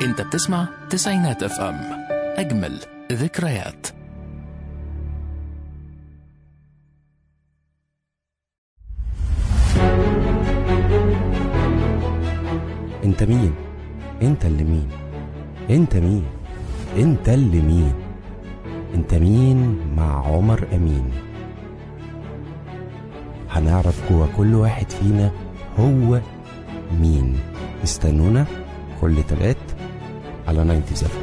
انت بتسمع تسعينات اف ام، اجمل ذكريات. انت مين؟ انت اللي مين؟ انت مين؟ انت اللي مين؟ انت مين مع عمر امين. هنعرف جوا كل واحد فينا هو مين. استنونا كل تلات على 97.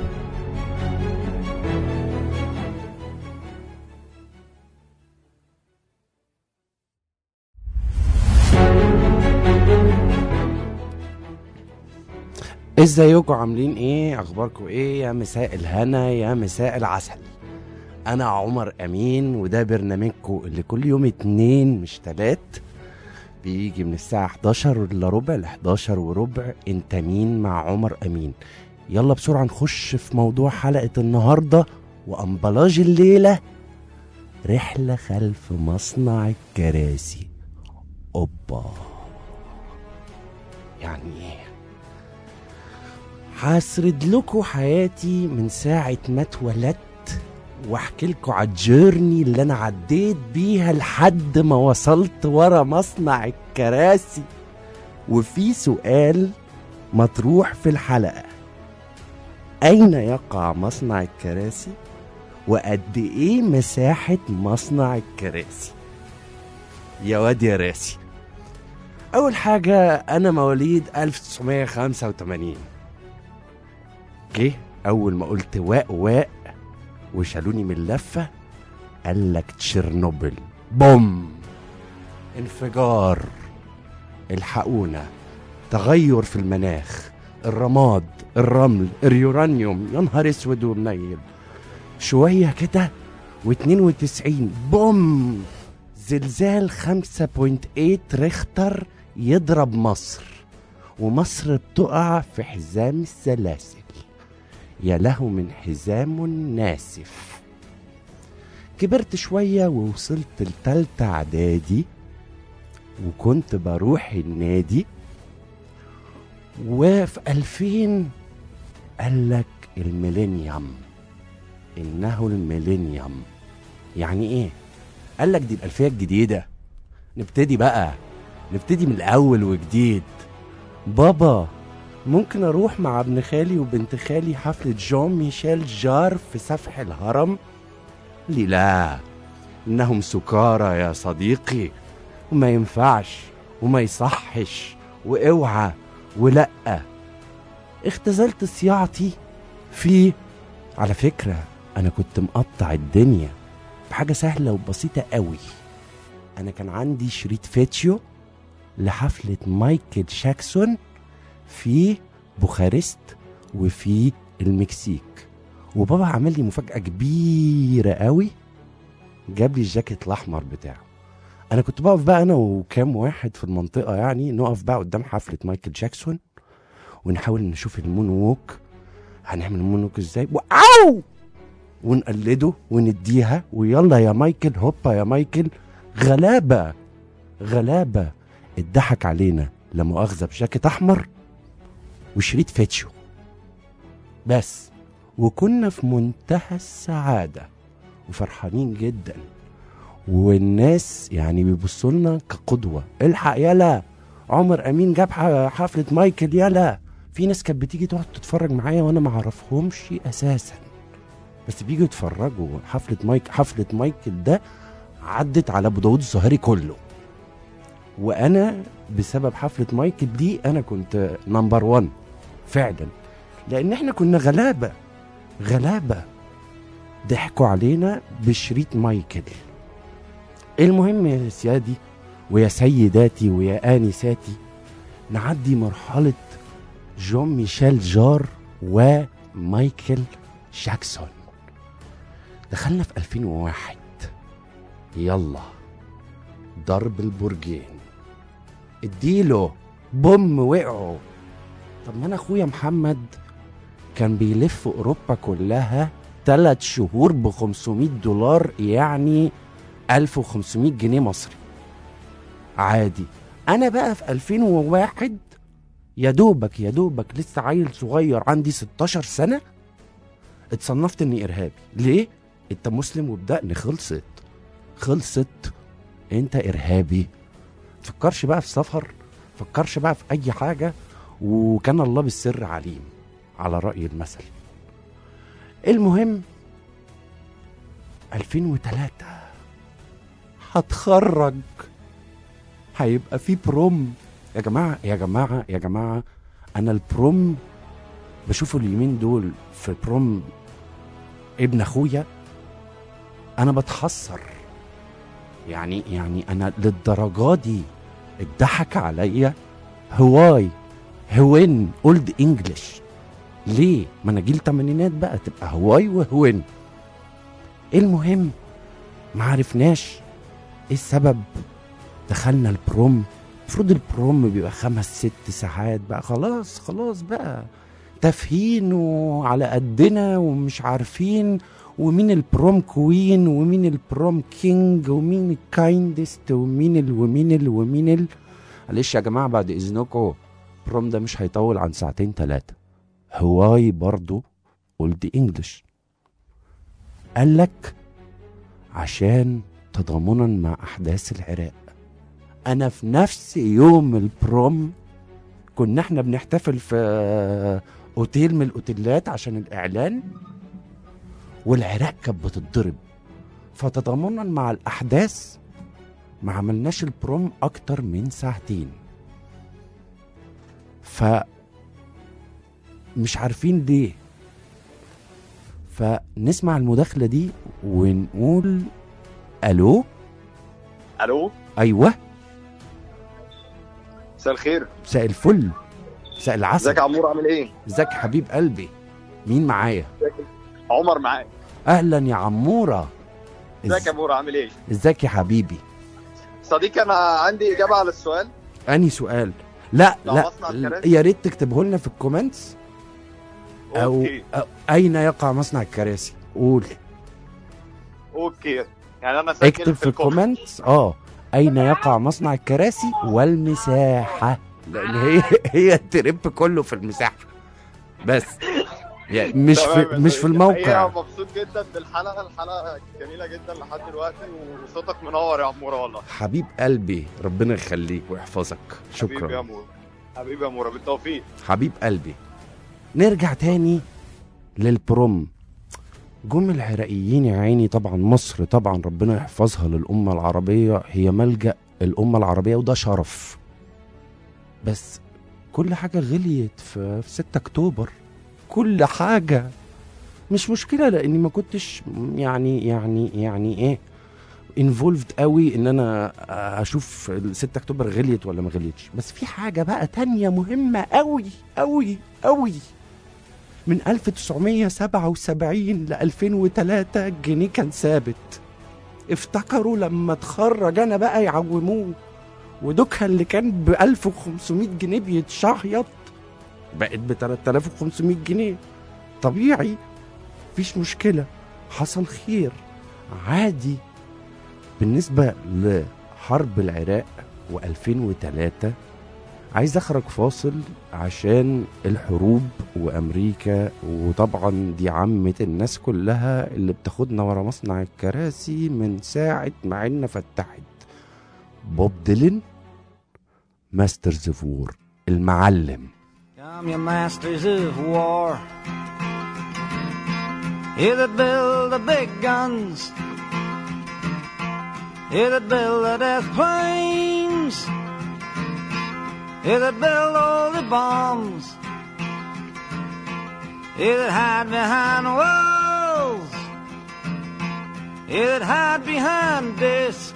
ازيكم؟ عاملين ايه؟ اخباركم ايه؟ يا مساء الهنا، يا مساء العسل. انا عمر امين، وده برنامجكم اللي كل يوم اتنين مش تلات بيجي من الساعة 11 الا ربع ل 11 وربع. انت مين مع عمر امين. يلا بسرعة نخش في موضوع حلقة النهاردة وأمبلاج الليلة. رحلة خلف مصنع الكراسي. اوبا، يعني ايه؟ هسرد لكم حياتي من ساعة ما اتولدت، واحكي لكم على الجيرني اللي انا عديت بيها لحد ما وصلت ورا مصنع الكراسي. وفي سؤال مطروح في الحلقة: اين يقع مصنع الكراسي؟ وقد ايه مساحة مصنع الكراسي؟ يا واد يا راسي. اول حاجة، انا مواليد 1985. جه اول ما قلت واق وشالوني من اللفة قالك تشيرنوبل، بوم، انفجار، الحقونا، تغير في المناخ، الرماد، الرمل، اليورانيوم، يا نهار اسود ومنيل. شوية كده و92 بوم، زلزال 5.8 ريختر يضرب مصر، ومصر بتقع في حزام السلاسل. يا له من حزام ناسف. كبرت شوية ووصلت لتالتة اعدادي، وكنت بروح النادي. وفي 2000 قالك الميلينيوم، إنه الميلينيوم. يعني إيه؟ قالك دي الألفية الجديدة. نبتدي بقى، نبتدي من الأول وجديد. بابا، ممكن أروح مع ابن خالي وبنت خالي حفلة جون ميشيل جار في سفح الهرم؟ لي لا، إنهم سكارى يا صديقي، وما ينفعش وما يصحش، واوعى ولأ. اختزلت صياعتي في، على فكرة أنا كنت مقطع الدنيا بحاجة سهلة وبسيطة قوي. أنا كان عندي شريط فيتشيو لحفلة مايكل جاكسون في بوخارست وفي المكسيك، وبابا عمل لي مفاجأة كبيرة قوي، جاب لي الجاكيت الأحمر بتاعه. أنا كنت بقف بقى أنا وكام واحد في المنطقة، يعني نقف بقى قدام حفلة مايكل جاكسون ونحاول نشوف المون ووك. هنعمل المون ووك ازاي؟ واو، ونقلده ونديها، ويلا يا مايكل، هوبا يا مايكل. غلابة غلابة، اتضحك علينا لا مؤاخذة بجاكيت أحمر وشريط فيتشو بس. وكنا في منتهى السعادة وفرحانين جدا، والناس يعني بيبصوا لنا كقدوة. الحق يلا، عمر أمين جاب حفلة مايكل يلا. في ناس كانت بتيجي تقعد تتفرج معايا وانا ما اعرفهمش اساسا، بس بيجوا يتفرجوا. حفلة مايكل ده عدت على ابو داود الظاهري كله، وانا بسبب حفلة مايكل دي انا كنت نمبر 1 فعلا، لان احنا كنا غلابة ضحكوا علينا بشريط مايكل. المهم يا سيادي ويا سيداتي ويا آنساتي، نعدي مرحلة جون ميشيل جار ومايكل جاكسون. دخلنا في 2001، يلا ضرب البرجين، اديله بوم، وقعوا. طب ما انا اخويا محمد كان بيلف اوروبا كلها 3 شهور $500، يعني 1500 جنيه مصري عادي. انا بقى في 2001 يا دوبك لسه عيل صغير عندي 16 سنة اتصنفت اني ارهابي. ليه؟ انت مسلم وبدقني، خلصت. انت ارهابي. فكرش بقى في سفر، فكرش بقى في اي حاجة، وكان الله بالسر عليم على رأي المثل. المهم 2003 هتخرج، هيبقى في بروم. يا جماعة انا البروم بشوفه اليومين دول في بروم ابن اخويا انا بتحسر. يعني انا للدرجة دي اتضحك عليا. هوين اولد انجلش. ليه؟ ما انا جيل تمانينات بقى، تبقى هواي وهوين. المهم معرفناش ايه السبب، دخلنا البروم. المفروض البروم بيبقى 5-6 ساعات بقى، خلاص بقى تفهين وعلى قدنا ومش عارفين ومين البروم كوين ومين البروم كينج ومين الكايندست ومين معلش يا جماعة بعد اذنكم، البروم ده مش هيطول عن 2-3 ساعات. هواي برضو قلت انجلش. قالك عشان تضامنا مع احداث العراق. انا في نفس يوم البروم كنا احنا بنحتفل في اوتيل من الاوتيلات عشان الاعلان، والعراق كانت بتتضرب. فتضامنا مع الاحداث ما عملناش البروم اكتر من 2 ساعات. مش عارفين ليه. فنسمع المداخلة دي ونقول الو. ايوه، مساء الخير. مساء الفل، مساء العسل. ازيك يا عمور، عامل ايه؟ ازيك يا حبيب قلبي؟ مين معايا؟ عمر معاك. اهلا يا عمورة. ازيك يا عمور، عامل ايه؟ ازيك يا حبيبي؟ صديقي انا عندي اجابة على السؤال. انهي سؤال؟ لا يا ريت تكتبه لنا في الكومنتس. أو اين يقع مصنع الكراسي؟ قول. اوكي، يعني انا اكتب في الكومنتس اين يقع مصنع الكراسي والمساحة، لان هي التريب كله في المساحة بس، يعني مش في الموقع. مبسوط جدا بالحلقة جميلة جدا لحد دلوقتي، وصوتك منور يا عمورة والله. حبيب قلبي، ربنا يخليك ويحفظك. شكرا حبيبي يا عمورة، حبيبي يا عمورة، بالتوفيق حبيب قلبي. نرجع تاني للبروم. جم العراقيين يا عيني. طبعا مصر طبعا ربنا يحفظها للأمة العربية، هي ملجأ الأمة العربية وده شرف. بس كل حاجة غليت في 6 أكتوبر، كل حاجة. مش مشكلة لأني ما كنتش يعني ايه انفولفد قوي ان انا اشوف 6 أكتوبر غليت ولا ما غليتش. بس في حاجة بقى تانية مهمة قوي قوي قوي. من 1977 ل 2003 الجنيه كان ثابت. افتكروا لما اتخرج انا بقى يعوموه، ودوكها اللي كان ب 1500 جنيه بيتشحيط بقت ب 3500 جنيه. طبيعي، مفيش مشكلة، حصل خير عادي. بالنسبة لحرب العراق و2003 عايز اخرج فاصل عشان الحروب وامريكا، وطبعا دي عامة الناس كلها اللي بتاخدنا ورا مصنع الكراسي من ساعة ما عنا فتحت. بوب ديلن، ماسترز اوف وور، المعلم. Come you masters of war, you that build the big guns, you that build the death planes, you that build all the bombs, you that hide behind walls, you that hide behind discs.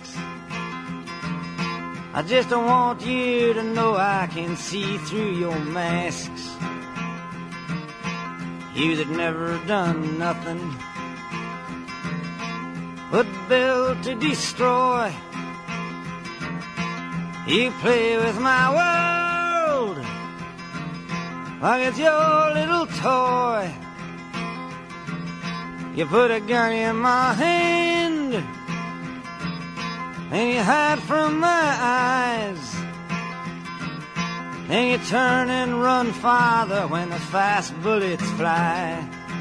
I just don't want you to know I can see through your masks. You that never done nothing but build to destroy. You play with my world like it's your little toy. You put a gun in my hand and you hide from my eyes, then you turn and run farther when the fast bullets fly.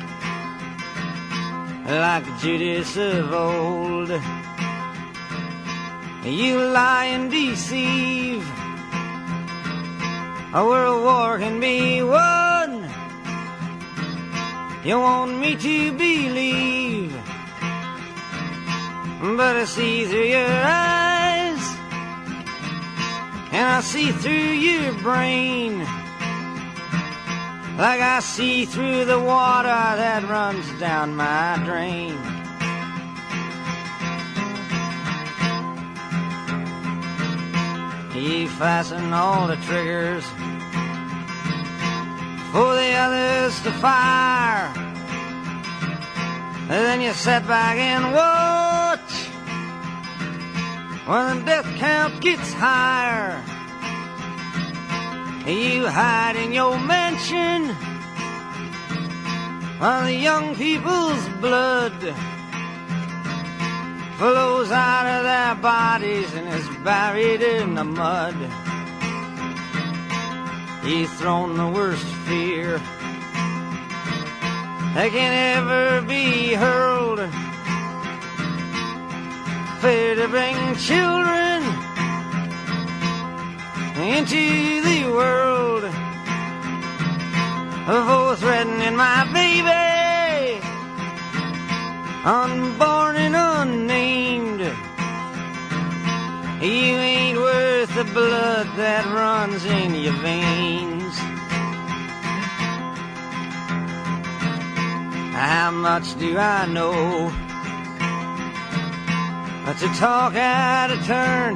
Like Judas of old, you lie and deceive. A world war can be won. You want me to believe, but I see through your eyes, and I see through your brain, like I see through the water that runs down my drain. You fasten all the triggers for the others to fire, and then you sit back and watch when the death count gets higher. You hide in your mansion while the young people's blood flows out of their bodies and is buried in the mud. You've thrown the worst fear that can ever be hurled, fear to bring children into the world, for threatening my baby, unborn and unnamed. You ain't worth the blood that runs in your veins. How much do I know to talk out of turn?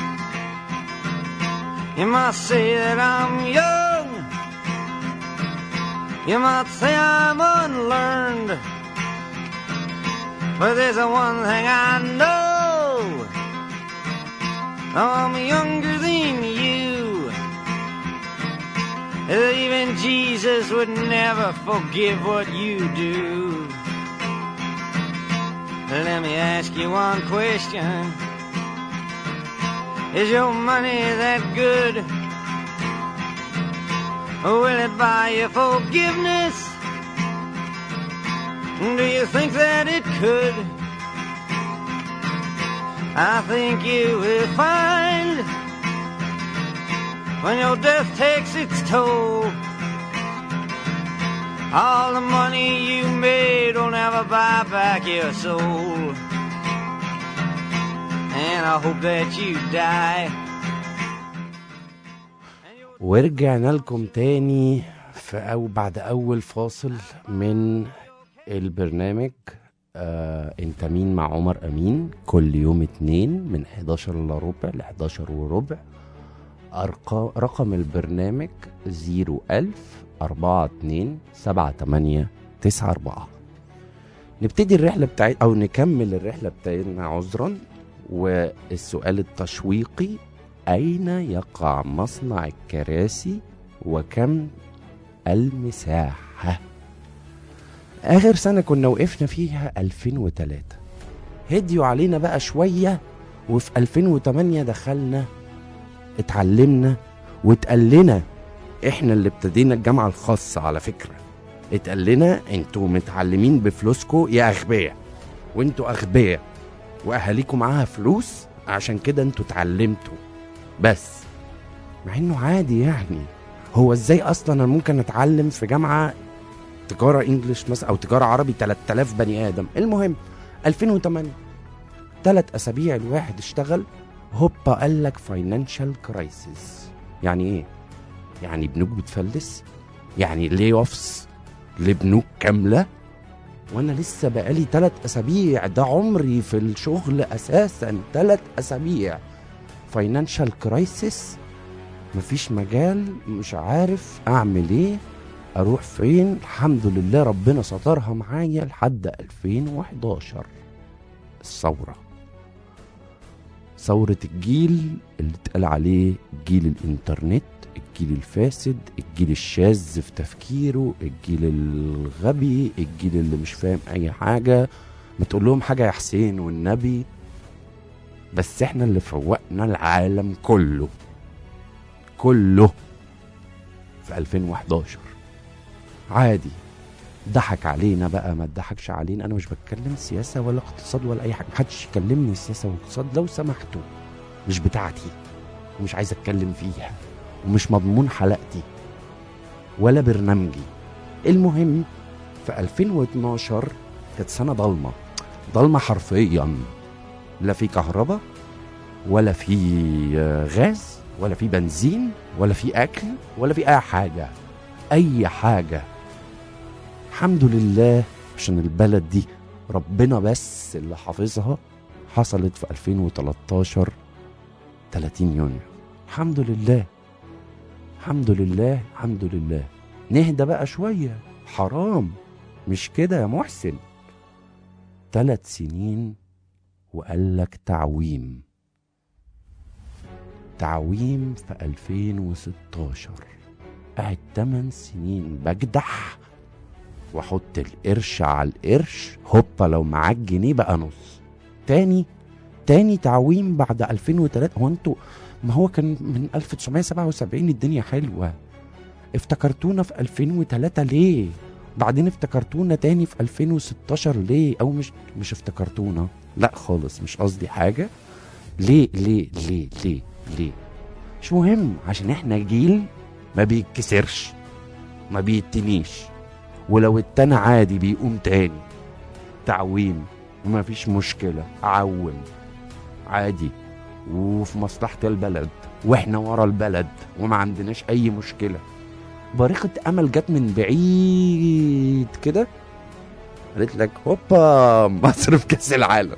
You might say that I'm young, you might say I'm unlearned, but there's one thing I know, I'm younger than you. Even Jesus would never forgive what you do. Let me ask you one question. Is your money that good? Will it buy you forgiveness? Do you think that it could? I think you will find when your death takes its toll, all the money you made will never buy back your soul. And I hope that you die. ورجعنا لكم تاني أو بعد أول فاصل من البرنامج انت مين مع عمر أمين، كل يوم 2 من 11 إلا ربع ل 11 وربع. رقم البرنامج 010427894. نبتدي الرحلة أو نكمل الرحلة بتاعتنا عذرا. والسؤال التشويقي: أين يقع مصنع الكراسي وكم المساحة؟ آخر سنة كنا وقفنا فيها 2003. هديوا علينا بقى شوية، وفي 2008 دخلنا اتعلمنا واتقال لنا، احنا اللي ابتدينا الجامعة الخاصة على فكرة، اتقال لنا انتوا متعلمين بفلوسكو يا أغبياء، وانتوا أغبياء وأهاليكم معاها فلوس عشان كده انتوا اتعلمتوا. بس مع انه عادي يعني، هو ازاي اصلا انا ممكن اتعلم في جامعة تجارة انجليش مثلا او تجارة عربي 3000 بني ادم؟ المهم 2008 3 أسابيع الواحد اشتغل، هوبا قال لك فاينانشال كرايسيس. يعني ايه؟ يعني بنوك بتفلس، يعني لي اوفس لبنوك كاملة، وانا لسه بقالي 3 أسابيع، ده عمري في الشغل اساسا 3 أسابيع. فاينانشال كرايسيس، مفيش مجال، مش عارف اعمل ايه، اروح فين. الحمد لله ربنا سترها معايا لحد 2011 الثورة، ثورة الجيل اللي اتقال عليه جيل الانترنت، الجيل الفاسد، الجيل الشاذ في تفكيره، الجيل الغبي، الجيل اللي مش فاهم اي حاجة. ما تقول لهم حاجة يا حسين والنبي. بس احنا اللي فوقنا العالم كله. في 2011 عادي. ضحك علينا بقى ما تضحكش علينا، انا مش بتكلم سياسه ولا اقتصاد ولا اي حاجه، محدش يكلمني سياسه واقتصاد لو سمحتوا، مش بتاعتي ومش عايز اتكلم فيها ومش مضمون حلقتي ولا برنامجي. المهم في 2012 كانت سنه ضلمه حرفيا، لا في كهرباء ولا في غاز ولا في بنزين ولا في اكل ولا في اي حاجه. الحمد لله عشان البلد دي ربنا بس اللي حافظها. حصلت في 2013 30 يونيو. الحمد لله الحمد لله الحمد لله. نهدى بقى شوية، حرام مش كده يا محسن. 3 سنين وقال لك تعويم في 2016. قاعد 8 سنين بجدح واحط القرش على القرش، هوبا لو معاك جنيه بقى نص. تاني تعويم بعد 2003. هو انتوا ما هو كان من 1977 الدنيا حلوة، افتكرتونا في 2003 ليه؟ بعدين افتكرتونا تاني في 2016 ليه؟ او مش افتكرتونا، لا خالص مش قصدي حاجة. ليه مش مهم، عشان احنا جيل ما بيتكسرش ما بيتنيش، ولو التاني عادي بيقوم تاني. تعويم وما فيش مشكلة، اعوم عادي وفي مصلحة البلد واحنا ورا البلد وما عندناش اي مشكلة. بارقة امل جت من بعيد كده قالت لك هوبا مصر في كاس العالم.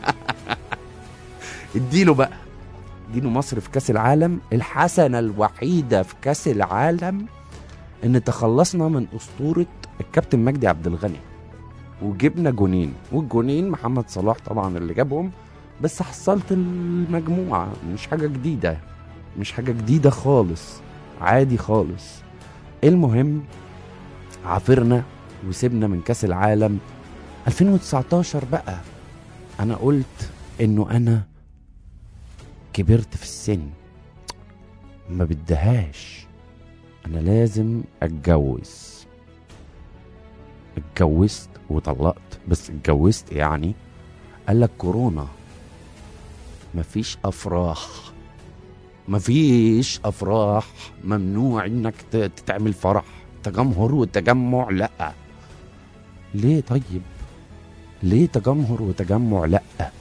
اديله مصر في كاس العالم. الحسنة الوحيدة في كاس العالم ان تخلصنا من اسطورة الكابتن مجدي عبد الغني وجبنا جونين، والجونين محمد صلاح طبعا اللي جابهم، بس حصلت المجموعة. مش حاجة جديدة خالص، عادي خالص. المهم عافرنا وسيبنا من كاس العالم 2019 بقى. انا قلت انه انا كبرت في السن، ما بدهاش، انا لازم اتجوزت وطلقت. بس اتجوزت يعني قال لك كورونا، مفيش افراح، ممنوع انك تعمل فرح، تجمهر وتجمع لا. ليه طيب؟ ليه تجمهر وتجمع لا؟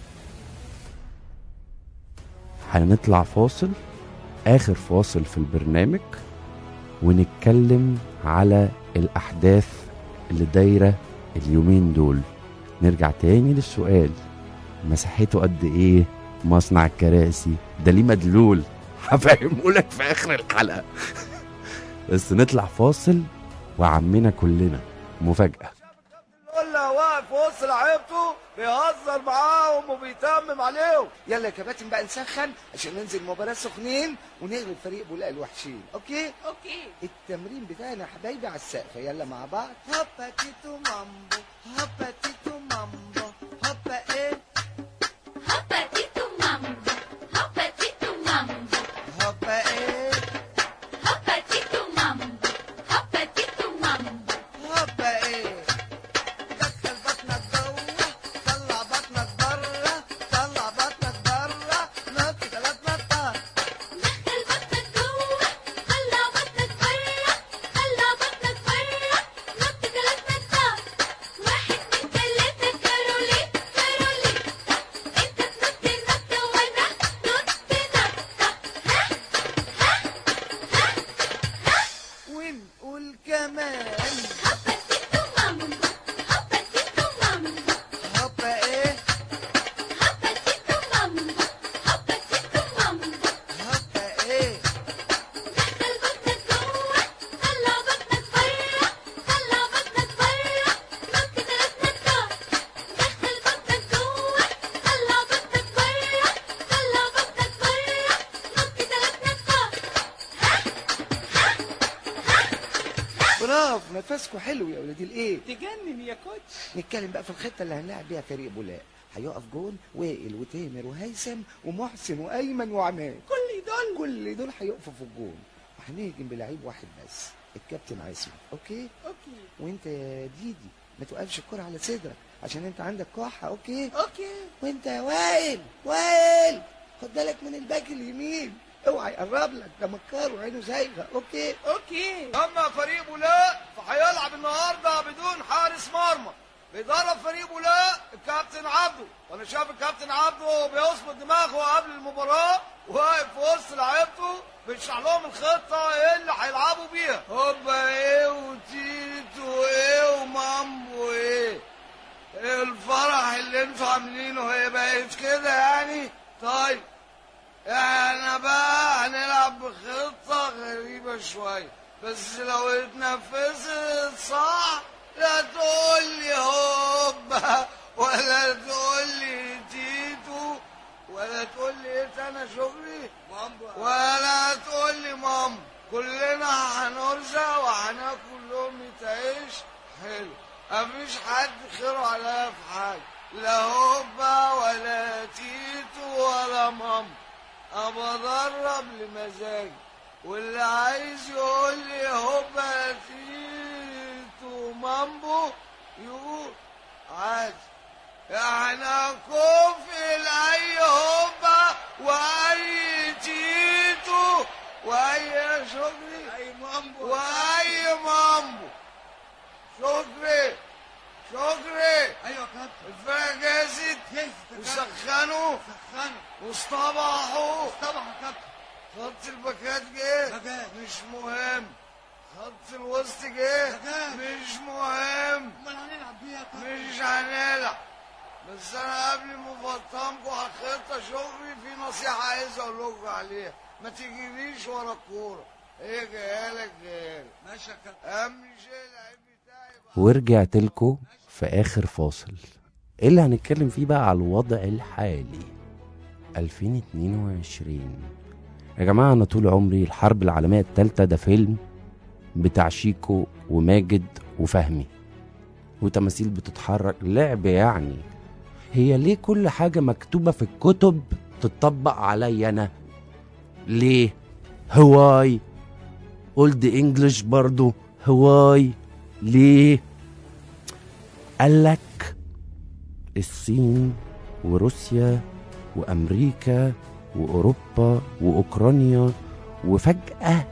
هنطلع فاصل، اخر فاصل في البرنامج، ونتكلم على الاحداث اللي دايره اليومين دول. نرجع تاني للسؤال، مساحته قد ايه مصنع الكراسي ده؟ ليه مدلول؟ هفهمهولك في اخر الحلقه. بس نطلع فاصل وعمنا كلنا مفاجاه. ولا واقف وسط لعيبته بيهزر معاهم وبيتمم عليهم. يلا يا كباتن بقى نسخن عشان ننزل مباراه سخنين ونغلب فريق بولاق الوحشين. اوكي التمرين بتاعنا يا حبايبي على السقف، يلا مع بعض. هوبا تيتو مامبو هوبا تيتو مامبو هوبا ايه هوبا تيتو مامبو هوبا تيتو مامبو هوبا ايه هوبا تيتو مامبو هوبا تيتو مامبو هوبا ايه. دخل بطنك جوه طلع بطنك بره، طلع بطنك بره، نط 3 نطات. دخل بطنك جوه طلع بطنك بره، طلع بطنك بره، نط 3 نطات. 1 2 3 كارولي كارولي، انت تنط نطة وانا نط نطة. ونقول كمان هوبا تيتو مامبو هوبا تيتو مامبو هوبا ايه هوبا تيتو مامبو هوبا تيتو مامبو. هوبا ايه. دخل بطنك جوه طلع بطنك بره، طلع بطنك بره، نط 3 نطات. دخل بطنك جوه طلع بطنك بره، طلع بطنك بره، نط 3 نطات. برافو، نفسكوا حلو يا ولادي الايه. تجنن يا كوتش. نتكلم بقى في الخطه اللي هنلعب بيها فريق بولاق. هيقف جون وائل وتامر وهيثم ومحسن وايمن وعماد. كل دول هيقفوا في الجون، وهنهجم بلعيب واحد بس، الكابتن عاصم. اوكي وانت يا ديدي ما توقفش الكرة على صدرك عشان انت عندك كحة. اوكي وانت يا وائل خد بالك من الباك اليمين، اوعى يقرب لك، ده مكار وعينه زايغه. اوكي اما فريق بولاق فهيلعب النهارده بدون حارس مرمى. بيدرب فريق بولاق الكابتن عبده، وانا شايف الكابتن عبده بيظبط دماغه قبل المباراه، واقف في وسط لعيبته بيشرح لهم الخطه ايه اللي هيلعبوا بيها. هوبا ايه وتيتو ايه ومامبو ايه الفرح اللي انتوا عاملينه، هي بقت كده يعني. طيب احنا بقى هنلعب بخطة غريبة شوية، بس لو اتنفذت صح لا تقولي هوبا ولا تقولي تيتو ولا تقولي ايه تاني شغلي ولا تقولي ماما. كلنا هنرزق وهناكل لقمة عيش حلو، مفيش حد خيره عليا في حاجة، لا هوبا ولا تيتو ولا ماما. أنا بدرب لمزاجي، واللي عايز يقول لي هوبا تيتو مامبو يقول عادي. احنا كوفي لأي هوبا وأي تيتو وأي شكري أي مامبو وأي مامبو. شكري ايوه كابتن. الفرقه جاهزت وسخنوا واصطبحوا كابتن. خط الباكات جه مش مهم، خط الوسط جه مش مهم، امال هنلعب بيها مش هنلعب. بس انا قبل ما افطمكم على الخطه شغلي في نصيحه عايز اقول لكم عليها، ما تجريش ورا الكوره، هي جايالك ماشي يا كابتن. اهم شيء اللعيب بتاعي. ورجعت لكم في آخر فاصل اللي هنتكلم فيه بقى على الوضع الحالي 2022. يا جماعة أنا طول عمري الحرب العالمية الثالثة ده فيلم بتاع شيكو وماجد وفهمي وتماثيل بتتحرك لعب يعني. هي ليه كل حاجة مكتوبة في الكتب تتطبق عليا أنا؟ ليه؟ هواي اولد انجلش برضو هواي ليه؟ قالك الصين وروسيا وامريكا واوروبا واوكرانيا، وفجأة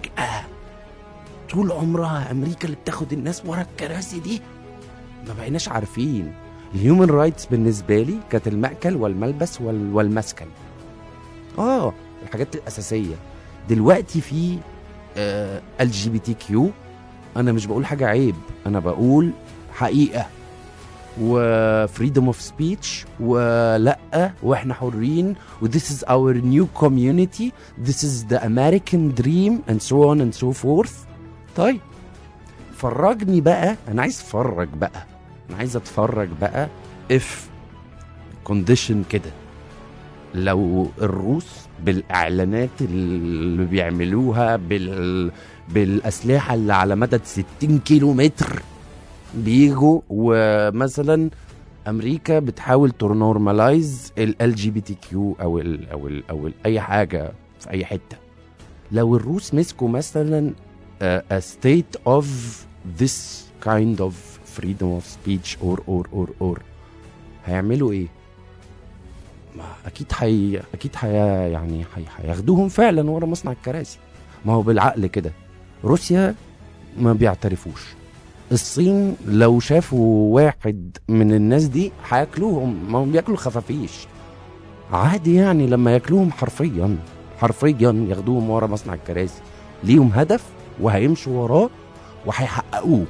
طول عمرها امريكا اللي بتاخد الناس ورا الكراسي دي. ما بقيناش عارفين. الهيومن رايتس بالنسبة لي كانت المأكل والملبس والمسكن، الحاجات الأساسية. دلوقتي في LGBT Q. انا مش بقول حاجة عيب، انا بقول حقيقة، وفريدم اوف سبيتش، ولا واحنا حرين، و this is our new community, this is the American dream and so on and so forth. طيب فرجني بقى، انا عايز اتفرج بقى، انا عايز اتفرج بقى if condition كده. لو الروس بالاعلانات اللي بيعملوها بالاسلحه اللي على مدى 60 كيلو متر بيجوا، ومثلا امريكا بتحاول تنورماليز LGBT Q او اي حاجه في اي حته، لو الروس مسكوا مثلا a state of this kind of freedom of speech or هيعملوا ايه؟ ما اكيد يعني هياخدوهم فعلا ورا مصنع الكراسي. ما هو بالعقل كده. روسيا ما بيعترفوش، الصين لو شافوا واحد من الناس دي هياكلوهم، ما هم بياكلوا خفافيش عادي يعني. لما ياكلوهم حرفيا ياخدوهم ورا مصنع الكراسي، ليهم هدف وهيمشوا وراه وهيحققوه.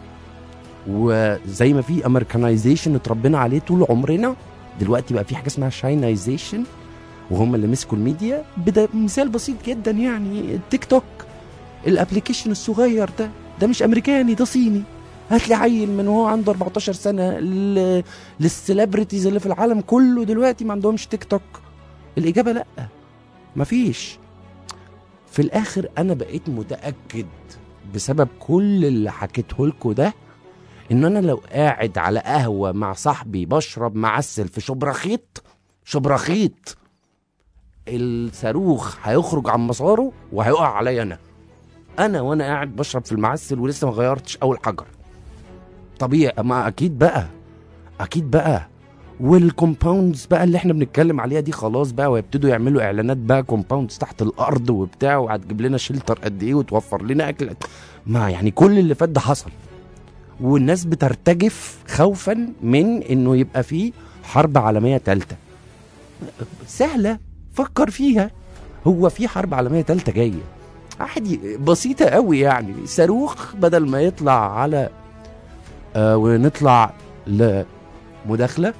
وزي ما في امريكانيزيشن اتربينا عليه طول عمرنا، دلوقتي بقى في حاجه اسمها شاينايزيشن، وهم اللي مسكوا الميديا. مثال بسيط جدا يعني التيك توك، الابليكيشن الصغير ده مش امريكاني، ده صيني. هات لي عيل من وهو عنده 14 سنه للسليبرتيز اللي في العالم كله دلوقتي ما عندهمش تيك توك. الاجابه لا، مفيش. في الاخر انا بقيت متاكد بسبب كل اللي حكيته لكم ده ان انا لو قاعد على قهوه مع صاحبي بشرب معسل في شبرخيط الصاروخ هيخرج عن مساره وهيقع عليا انا. وانا قاعد بشرب في المعسل ولسه ما غيرتش اول حجر. طبيعي، ما اكيد بقى والكومباوندز بقى اللي احنا بنتكلم عليها دي خلاص بقى، ويبتدوا يعملوا اعلانات بقى كومباوندز تحت الارض وبتاع، وهتجيب لنا شيلتر قد ايه وتوفر لنا اكل. ما يعني كل اللي فات ده حصل، والناس بترتجف خوفا من انه يبقى فيه حرب عالميه ثالثه. سهله، فكر فيها، هو في حرب عالميه ثالثه جايه عادي، بسيطه قوي يعني. صاروخ بدل ما يطلع على ونطلع لمداخله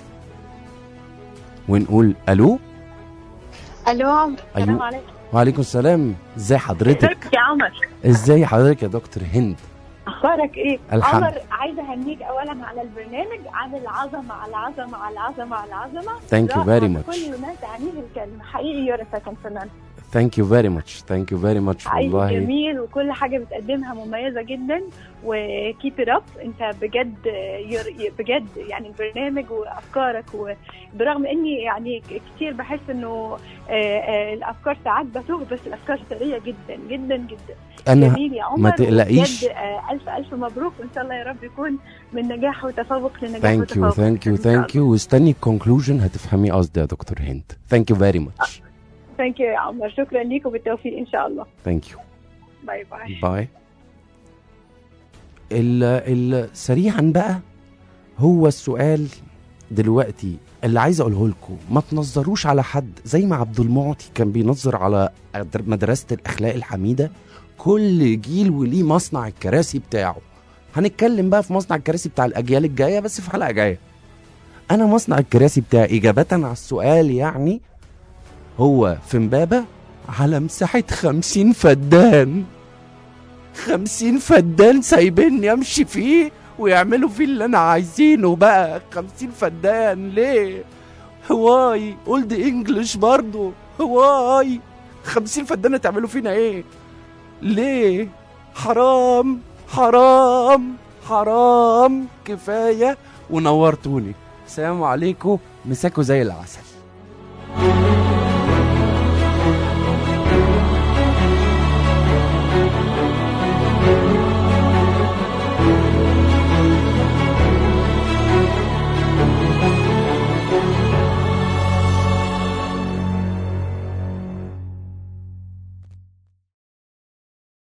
ونقول الو. الو عمر، السلام أيوه. عليكم. وعليكم السلام، ازي حضرتك؟ ازيك يا عمر؟ ازاي حضرتك يا دكتور هند؟ اخبارك ايه؟ الحمد. عمر، عايزه اهنيك اولا على البرنامج، عن العظمه على العظمه على العظمه على العظمه. Thank you very much. كل ما تعنيه الكلمه، حقيقي يور سكند فنان. Thank you very much حقيقي والله. جميل، وكل حاجه بتقدمها مميزه جدا، وكيب ات اب. انت بجد يعني البرنامج وافكارك، وبرغم اني يعني كتير بحس انه الافكار ساعات بتوه، بس الافكار ثريه جدا جدا جدا. انا جميل يا عمر، ما تقلقيش. بجد الف مبروك، وان شاء الله يا رب يكون من نجاح وتفوق لنجاح Thank وتفوق. you واستني الكونكلوجن هتفهمي قصدي يا دكتور هند. Thank you very much. ثانك يو يا عمر، شكرا ليك وبالتوفيق ان شاء الله. Thank you. باي باي. باي. سريعا بقى، هو السؤال دلوقتي اللي عايز اقوله لكم، ما تنظروش على حد زي ما عبد المعطي كان بينظر على مدرسة الأخلاق الحميدة. كل جيل وليه مصنع الكراسي بتاعه. هنتكلم بقى في مصنع الكراسي بتاع الأجيال الجاية بس في حلقة جاية. أنا مصنع الكراسي بتاعي إجابة على السؤال يعني هو في امبابة على مساحة 50 فدان. 50 فدان سايبيني امشي فيه ويعملوا فيه اللي انا عايزينه بقى. 50 فدان ليه؟ هواي اولد انجلش برضو، هواي 50 فدان هتعملوا فينا ايه؟ ليه؟ حرام حرام حرام، كفاية ونورتوني. السلام عليكم، مساكوا زي العسل.